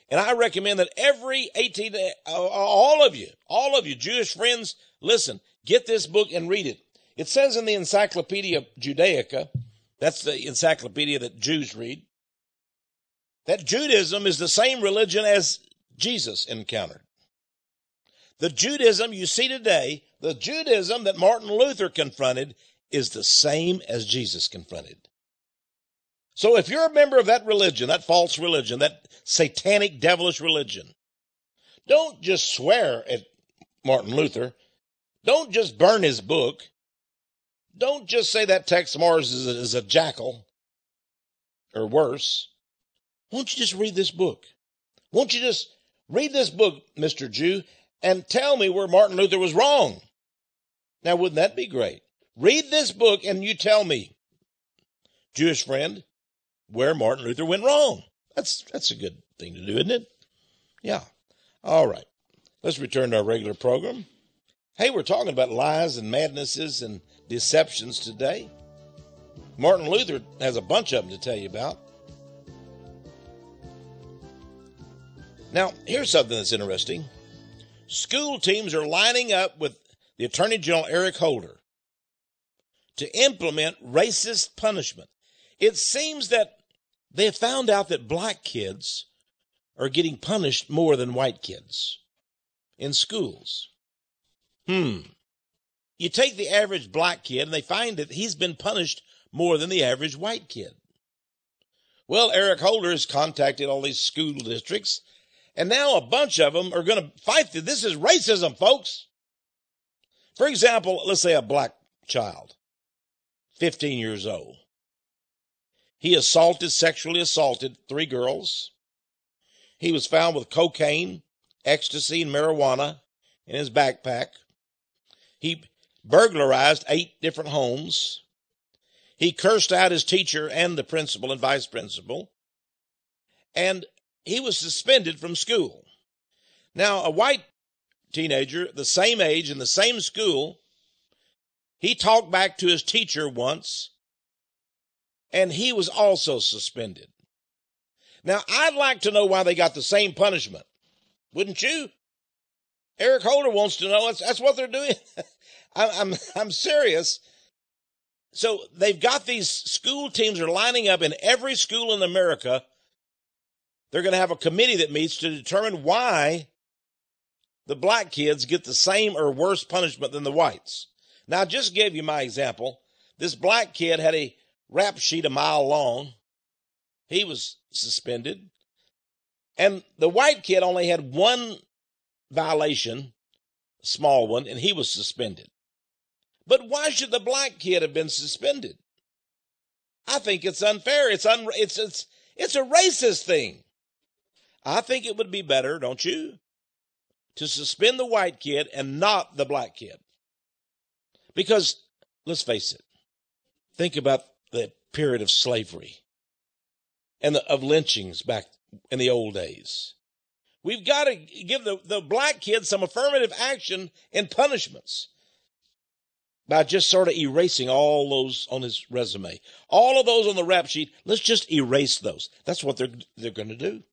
And I recommend that every 18, all of you Jewish friends, listen, get this book and read it. It says in the Encyclopedia Judaica, that's the encyclopedia that Jews read, that Judaism is the same religion as Jesus encountered. The Judaism you see today, the Judaism that Martin Luther confronted, is the same as Jesus confronted. So if you're a member of that religion, that false religion, that satanic, devilish religion, don't just swear at Martin Luther. Don't just burn his book. Don't just say that Tex Mars is a jackal, or worse. Won't you just read this book? Won't you just read this book, Mr. Jew, and tell me where Martin Luther was wrong? Now, wouldn't that be great? Read this book and you tell me, Jewish friend, where Martin Luther went wrong. That's a good thing to do, isn't it? Yeah. All right. Let's return to our regular program. Hey, we're talking about lies and madnesses and deceptions today. Martin Luther has a bunch of them to tell you about. Now, here's something that's interesting. School teams are lining up with the Attorney General Eric Holder to implement racist punishment. It seems that they have found out that black kids are getting punished more than white kids in schools. You take the average black kid and they find that he's been punished more than the average white kid. Well, Eric Holder has contacted all these school districts, and now a bunch of them are going to fight this. This is racism, folks. For example, let's say a black child, 15 years old. He sexually assaulted 3 girls. He was found with cocaine, ecstasy, and marijuana in his backpack. He burglarized 8 different homes. He cursed out his teacher and the principal and vice principal. And he was suspended from school. Now, a white teenager, the same age in the same school, he talked back to his teacher once, and he was also suspended. Now, I'd like to know why they got the same punishment. Wouldn't you? Eric Holder wants to know. That's what they're doing. I'm serious. So they've got these school teams are lining up in every school in America. They're going to have a committee that meets to determine why the black kids get the same or worse punishment than the whites. Now, I just gave you my example. This black kid had a rap sheet a mile long. He was suspended. And the white kid only had one violation, a small one, and he was suspended. But why should the black kid have been suspended? I think it's unfair. It's a racist thing. I think it would be better, don't you, to suspend the white kid and not the black kid. Because, let's face it, think about the period of slavery and of lynchings back in the old days. We've got to give the black kid some affirmative action and punishments by just sort of erasing all those on his resume. All of those on the rap sheet, let's just erase those. That's what they're going to do.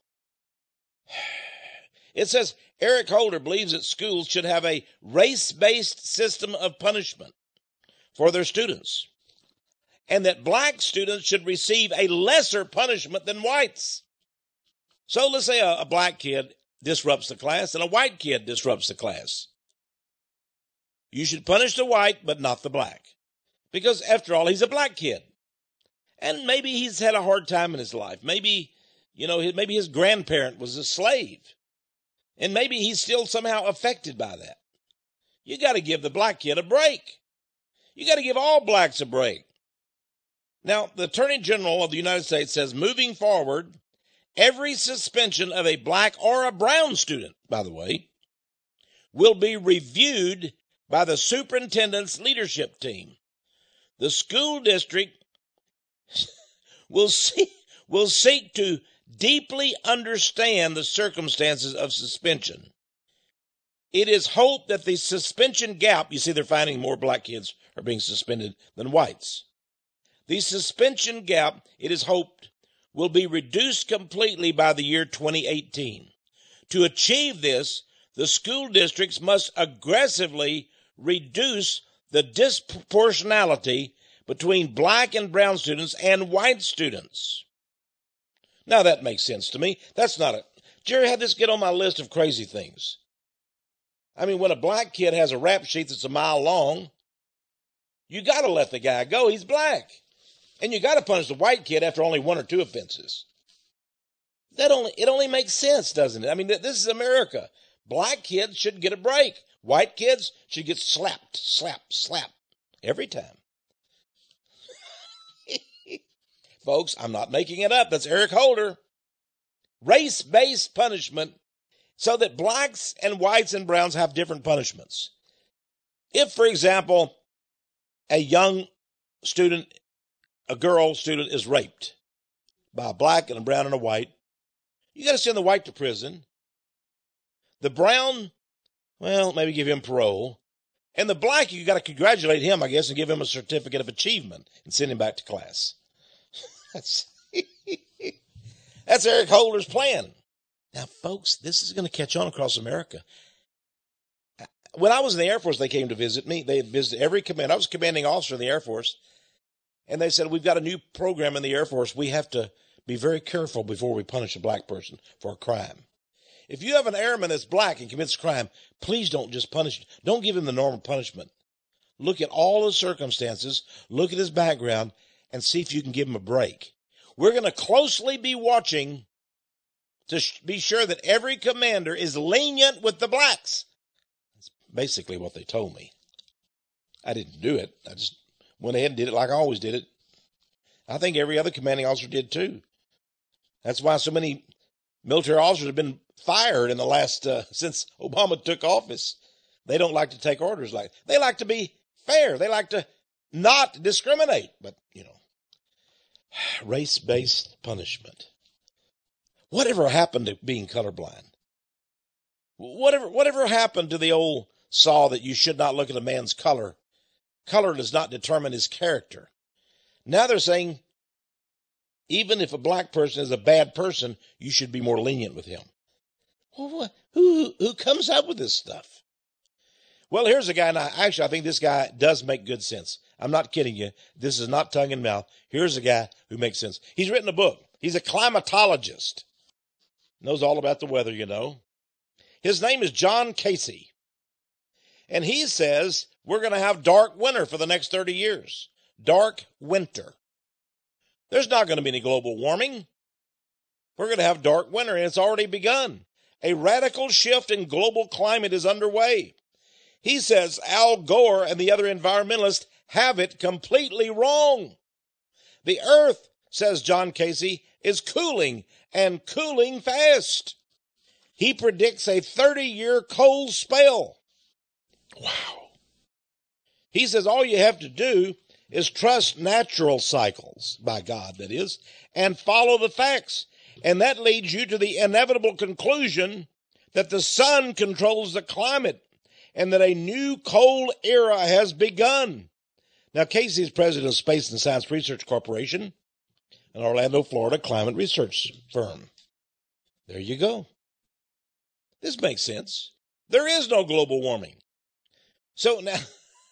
It says, Eric Holder believes that schools should have a race-based system of punishment for their students, and that black students should receive a lesser punishment than whites. So let's say a black kid disrupts the class and a white kid disrupts the class. You should punish the white, but not the black. Because after all, he's a black kid. And maybe he's had a hard time in his life. Maybe his grandparent was a slave. And maybe he's still somehow affected by that. You got to give the black kid a break. You got to give all blacks a break. Now, the Attorney General of the United States says, moving forward, every suspension of a black or a brown student, by the way, will be reviewed by the superintendent's leadership team. The school district will seek to deeply understand the circumstances of suspension. It is hoped that the suspension gap, you see they're finding more black kids are being suspended than whites. The suspension gap, it is hoped, will be reduced completely by the year 2018. To achieve this, the school districts must aggressively reduce the disproportionality between black and brown students and white students. Now that makes sense to me. That's not it. Jerry had this get on my list of crazy things. I mean, when a black kid has a rap sheet that's a mile long, you got to let the guy go. He's black. And you got to punish the white kid after only one or two offenses. It only makes sense, doesn't it? I mean, this is America. Black kids should get a break. White kids should get slapped every time. Folks, I'm not making it up. That's Eric Holder. Race-based punishment so that blacks and whites and browns have different punishments. If, for example, a young student, a girl student is raped by a black and a brown and a white, you got to send the white to prison. The brown, well, maybe give him parole. And the black, you got to congratulate him, I guess, and give him a certificate of achievement and send him back to class. That's Eric Holder's plan. Now, folks, this is going to catch on across America. When I was in the Air Force, they came to visit me. They visited every command. I was commanding officer in the Air Force. And they said, we've got a new program in the Air Force. We have to be very careful before we punish a black person for a crime. If you have an airman that's black and commits a crime, please don't just punish him. Don't give him the normal punishment. Look at all the circumstances, look at his background, and see if you can give him a break. We're going to closely be watching to be sure that every commander is lenient with the blacks. That's basically what they told me. I didn't do it. I just went ahead and did it like I always did it. I think every other commanding officer did too. That's why so many military officers have been fired in the last, since Obama took office. They don't like to take orders they like to be fair. They like to not discriminate. But, race-based punishment. Whatever happened to being colorblind? Whatever happened to the old saw that you should not look at a man's color? Color does not determine his character. Now they're saying, even if a black person is a bad person, you should be more lenient with him. Well, who comes up with this stuff? Well, here's a guy, and I think this guy does make good sense. I'm not kidding you. This is not tongue in mouth. Here's a guy who makes sense. He's written a book. He's a climatologist. Knows all about the weather, His name is John Casey. And he says we're going to have dark winter for the next 30 years. Dark winter. There's not going to be any global warming. We're going to have dark winter, and it's already begun. A radical shift in global climate is underway. He says Al Gore and the other environmentalists have it completely wrong. The earth, says John Casey, is cooling and cooling fast. He predicts a 30-year cold spell. Wow. He says all you have to do is trust natural cycles, by God that is, and follow the facts. And that leads you to the inevitable conclusion that the sun controls the climate and that a new cold era has begun. Now, Casey is president of Space and Science Research Corporation, an Orlando, Florida climate research firm. There you go. This makes sense. There is no global warming. So now,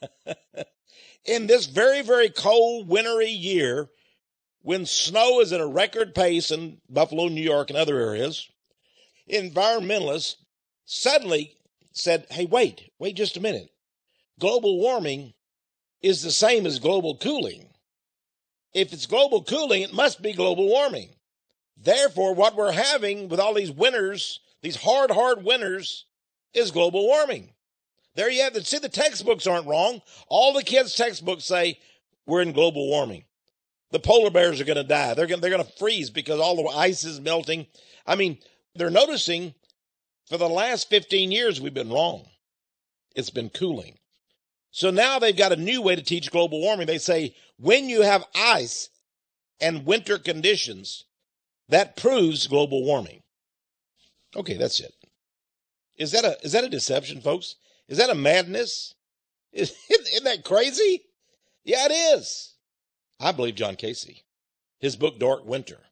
in this very, very cold, wintry year, when snow is at a record pace in Buffalo, New York, and other areas, environmentalists suddenly said, hey, wait just a minute. Global warming is the same as global cooling. If it's global cooling, it must be global warming. Therefore, what we're having with all these winters, these hard winters, is global warming. There you have it. See, the textbooks aren't wrong. All the kids' textbooks say we're in global warming. The polar bears are going to die. They're going to freeze because all the ice is melting. I mean, they're noticing for the last 15 years we've been wrong. It's been cooling. So now they've got a new way to teach global warming. They say when you have ice and winter conditions, that proves global warming. Okay, that's it. Is that a deception, folks? Is that a madness? Isn't that crazy? Yeah, it is. I believe John Casey. His book, Dark Winter.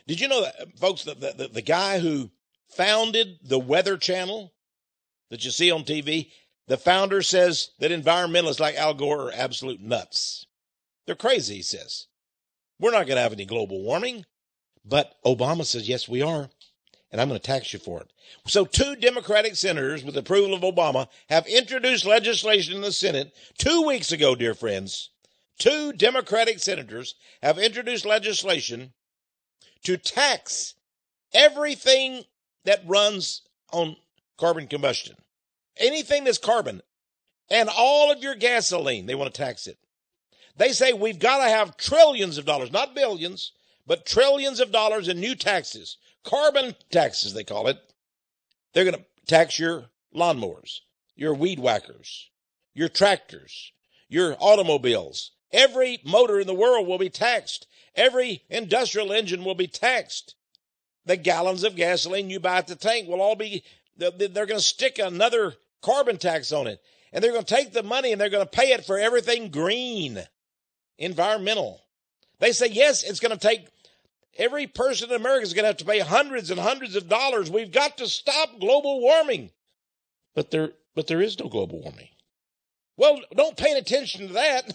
Did you know that, folks, the guy who founded the Weather Channel that you see on TV, the founder says that environmentalists like Al Gore are absolute nuts. They're crazy, he says. We're not going to have any global warming. But Obama says, yes, we are. And I'm going to tax you for it. So 2 Democratic senators, with approval of Obama, have introduced legislation in the Senate 2 weeks ago, dear friends. 2 Democratic senators have introduced legislation to tax everything that runs on carbon combustion. Anything that's carbon. And all of your gasoline, they want to tax it. They say we've got to have trillions of dollars, not billions, but trillions of dollars in new taxes. Carbon taxes, they call it. They're going to tax your lawnmowers, your weed whackers, your tractors, your automobiles. Every motor in the world will be taxed. Every industrial engine will be taxed. The gallons of gasoline you buy at the tank will all be, they're going to stick another carbon tax on it. And they're going to take the money and they're going to pay it for everything green, environmental. They say, yes, it's going to take, every person in America is going to have to pay hundreds and hundreds of dollars. We've got to stop global warming. But there is no global warming. Well, don't pay attention to that.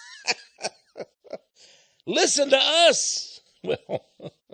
Listen to us. Well,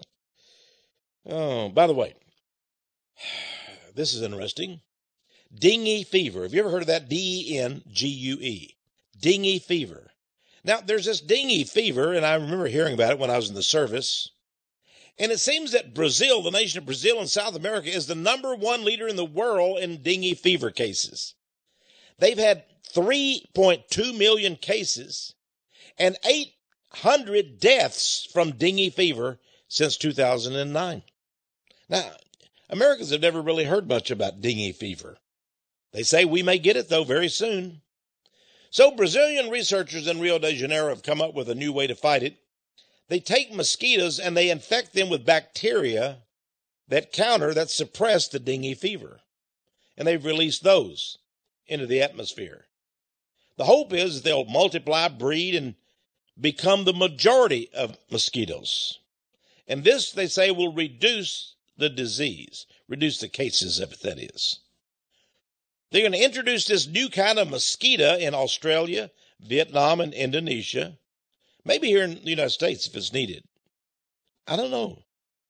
oh, by the way, this is interesting. Dengue fever. Have you ever heard of that? D-E-N-G-U-E. Dengue fever. Now, there's this dengue fever, and I remember hearing about it when I was in the service. And it seems that Brazil, the nation of Brazil in South America, is the #1 leader in the world in dengue fever cases. They've had 3.2 million cases and 800 deaths from dengue fever since 2009. Now, Americans have never really heard much about dengue fever. They say we may get it, though, very soon. So Brazilian researchers in Rio de Janeiro have come up with a new way to fight it. They take mosquitoes and they infect them with bacteria that suppress the dengue fever. And they've released those into the atmosphere. The hope is that they'll multiply, breed, and become the majority of mosquitoes. And this, they say, will reduce the disease, reduce the cases of it, that is. They're going to introduce this new kind of mosquito in Australia, Vietnam, and Indonesia. Maybe here in the United States if it's needed. I don't know.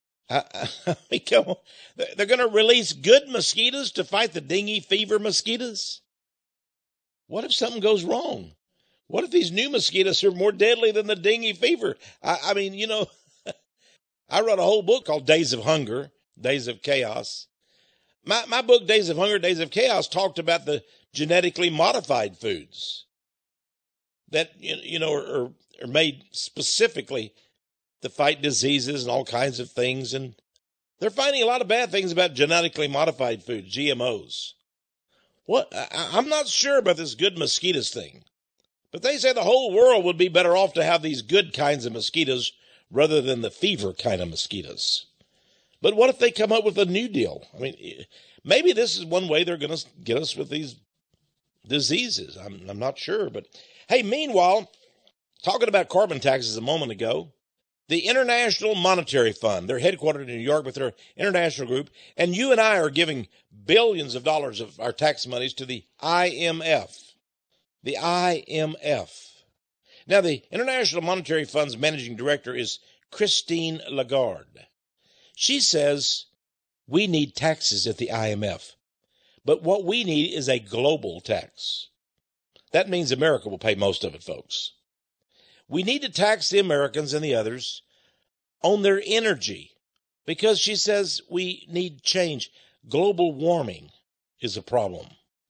They're going to release good mosquitoes to fight the dengue fever mosquitoes? What if something goes wrong? What if these new mosquitoes are more deadly than the dengue fever? I mean, I wrote a whole book called Days of Hunger, Days of Chaos. My book, Days of Hunger, Days of Chaos, talked about the genetically modified foods that, are made specifically to fight diseases and all kinds of things. And they're finding a lot of bad things about genetically modified foods, GMOs. I'm not sure about this good mosquitoes thing, but they say the whole world would be better off to have these good kinds of mosquitoes rather than the fever kind of mosquitoes. But what if they come up with a new deal? I mean, maybe this is one way they're going to get us with these diseases. I'm not sure. But hey, meanwhile, talking about carbon taxes a moment ago, the International Monetary Fund, they're headquartered in New York with their international group, and you and I are giving billions of dollars of our tax monies to the IMF. The IMF. Now, the International Monetary Fund's managing director is Christine Lagarde. She says we need taxes at the IMF, but what we need is a global tax. That means America will pay most of it, folks. We need to tax the Americans and the others on their energy because she says we need change. Global warming is a problem.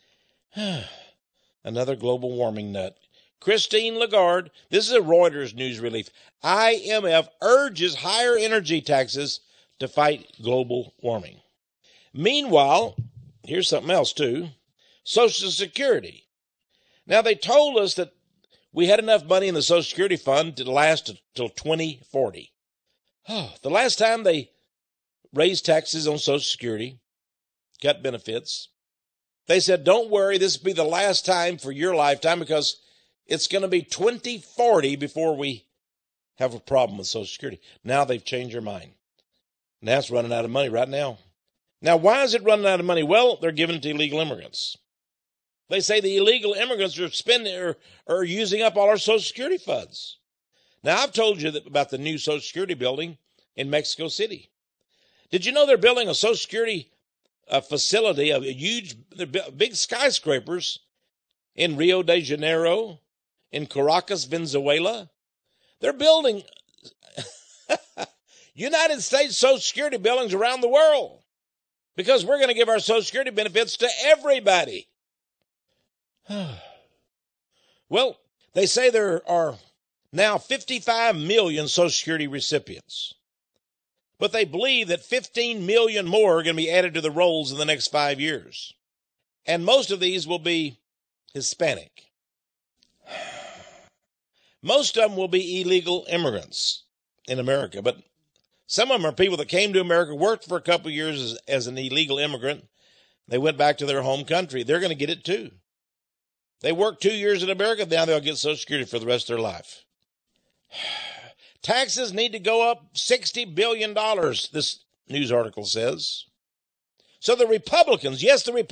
Another global warming nut. Christine Lagarde, this is a Reuters news release. IMF urges higher energy taxes to fight global warming. Meanwhile, here's something else too. Social Security. Now, they told us that we had enough money in the Social Security Fund to last until 2040. The last time they raised taxes on Social Security, cut benefits, they said, don't worry, this will be the last time for your lifetime because it's going to be 2040 before we have a problem with Social Security. Now they've changed their mind. Now it's running out of money right now. Now, why is it running out of money? Well, they're giving it to illegal immigrants. They say the illegal immigrants are using up all our Social Security funds. Now, I've told you about the new Social Security building in Mexico City. Did you know they're building a Social Security facility, big skyscrapers in Rio de Janeiro, in Caracas, Venezuela? They're building United States Social Security buildings around the world because we're going to give our Social Security benefits to everybody. Well, they say there are now 55 million Social Security recipients, but they believe that 15 million more are going to be added to the rolls in the next 5 years, and most of these will be Hispanic. Most of them will be illegal immigrants in America, but some of them are people that came to America, worked for a couple of years as an illegal immigrant. They went back to their home country. They're going to get it too. They worked 2 years in America, now they'll get Social Security for the rest of their life. Taxes need to go up $60 billion, this news article says. So the Republicans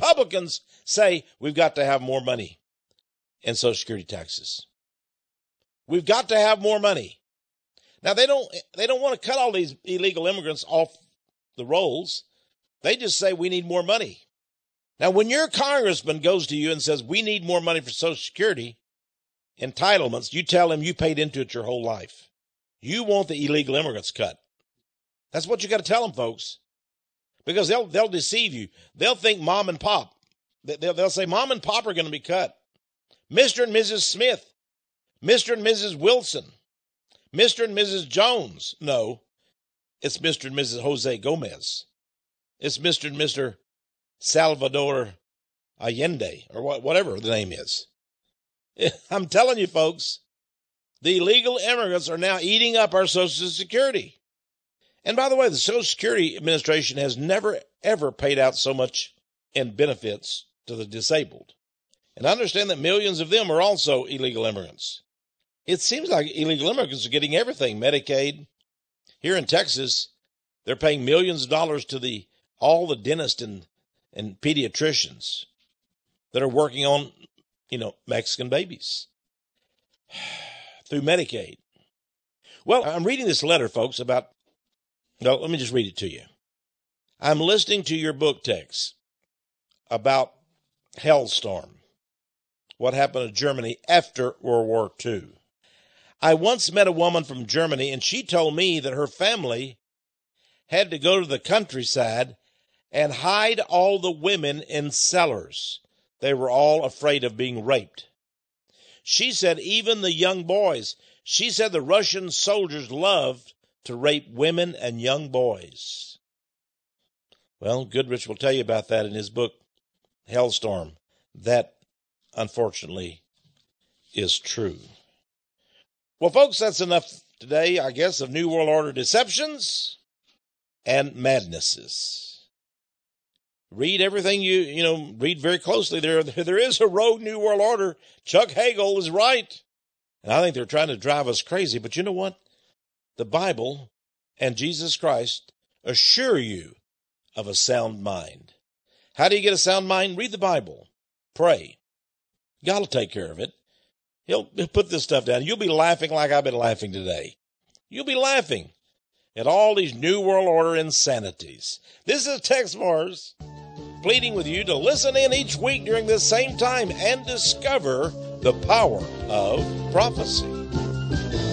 say we've got to have more money in Social Security taxes. We've got to have more money. Now, they don't want to cut all these illegal immigrants off the rolls. They just say we need more money. Now, when your congressman goes to you and says we need more money for Social Security entitlements, you tell him you paid into it your whole life. You want the illegal immigrants cut. That's what you got to tell them, folks, because they'll deceive you. They'll think mom and pop. They'll say mom and pop are going to be cut. Mr. and Mrs. Smith, Mr. and Mrs. Wilson, Mr. and Mrs. Jones. No, it's Mr. and Mrs. Jose Gomez. It's Mr. and Mr. Salvador Allende, or whatever the name is. I'm telling you, folks, the illegal immigrants are now eating up our Social Security. And by the way, the Social Security Administration has never, ever paid out so much in benefits to the disabled. And I understand that millions of them are also illegal immigrants. It seems like illegal immigrants are getting everything. Medicaid. Here in Texas, they're paying millions of dollars to all the dentists and pediatricians that are working on, Mexican babies through Medicaid. Well, I'm reading this letter, folks, let me just read it to you. I'm listening to your book text about Hellstorm, what happened to Germany after World War II. I once met a woman from Germany, and she told me that her family had to go to the countryside and hide all the women in cellars. They were all afraid of being raped. She said even the young boys. She said the Russian soldiers loved to rape women and young boys. Well, Goodrich will tell you about that in his book, Hellstorm. That, unfortunately, is true. Well, folks, that's enough today, I guess, of New World Order deceptions and madnesses. Read everything read very closely. There is a rogue New World Order. Chuck Hagel is right. And I think they're trying to drive us crazy. But you know what? The Bible and Jesus Christ assure you of a sound mind. How do you get a sound mind? Read the Bible. Pray. God will take care of it. He'll put this stuff down. You'll be laughing like I've been laughing today. You'll be laughing at all these New World Order insanities. This is Tex Mars pleading with you to listen in each week during this same time and discover the power of prophecy.